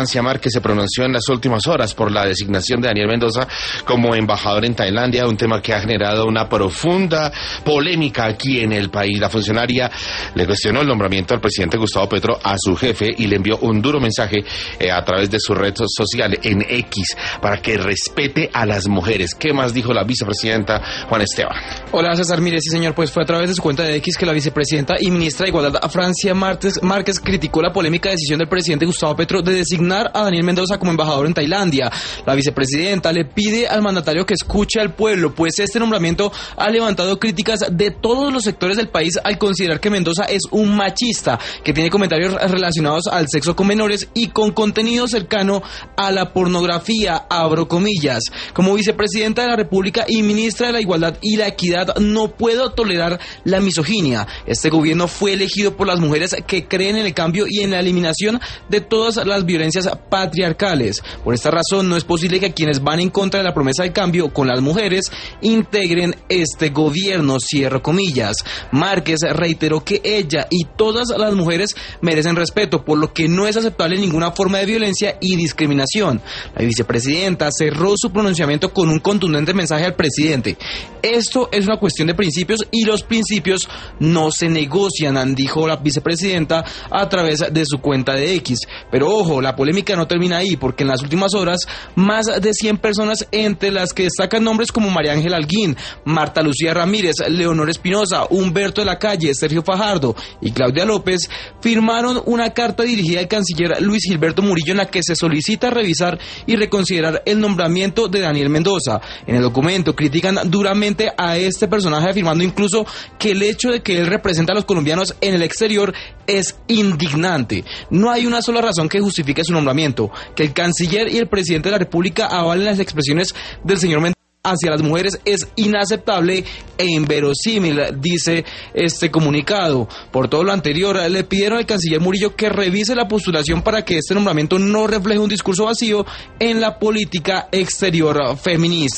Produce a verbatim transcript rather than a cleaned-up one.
Francia Márquez se pronunció en las últimas horas por la designación de Daniel Mendoza como embajador en Tailandia, un tema que ha generado una profunda polémica aquí en el país. La funcionaria le cuestionó el nombramiento al presidente Gustavo Petro a su jefe y le envió un duro mensaje eh, a través de su red social en X para que respete a las mujeres. ¿Qué más dijo la vicepresidenta Juan Esteban? Hola César, mire, sí señor, pues fue a través de su cuenta de X que la vicepresidenta y ministra de Igualdad a Francia Márquez, Márquez criticó la polémica decisión del presidente Gustavo Petro de designar a Daniel Mendoza como embajador en Tailandia. La vicepresidenta le pide al mandatario que escuche al pueblo, pues este nombramiento ha levantado críticas de todos los sectores del país al considerar que Mendoza es un machista, que tiene comentarios relacionados al sexo con menores y con contenido cercano a la pornografía, abro comillas. Como vicepresidenta de la República y ministra de la Igualdad y la Equidad, no puedo tolerar la misoginia. Este gobierno fue elegido por las mujeres que creen en el cambio y en la eliminación de todas las violencias patriarcales. Por esta razón, no es posible que quienes van en contra de la promesa del cambio con las mujeres integren este gobierno, cierro comillas. Márquez reiteró que ella y todas las mujeres merecen respeto, por lo que no es aceptable ninguna forma de violencia y discriminación. La vicepresidenta cerró su pronunciamiento con un contundente mensaje al presidente. Esto es una cuestión de principios y los principios no se negocian, dijo la vicepresidenta a través de su cuenta de X. Pero ojo, la polémica no termina ahí, porque en las últimas horas más de cien personas, entre las que destacan nombres como María Ángela Alguín, Marta Lucía Ramírez, Leonor Espinosa, Humberto de la Calle, Sergio Fajardo y Claudia López, firmaron una carta dirigida al canciller Luis Gilberto Murillo en la que se solicita revisar y reconsiderar el nombramiento de Daniel Mendoza. En el documento critican duramente a este personaje, afirmando incluso que el hecho de que él representa a los colombianos en el exterior es indignante. No hay una sola razón que justifique su nombramiento. Que el canciller y el presidente de la República avalen las expresiones del señor Mendoza hacia las mujeres es inaceptable e inverosímil, dice este comunicado. Por todo lo anterior, le pidieron al canciller Murillo que revise la postulación para que este nombramiento no refleje un discurso vacío en la política exterior feminista.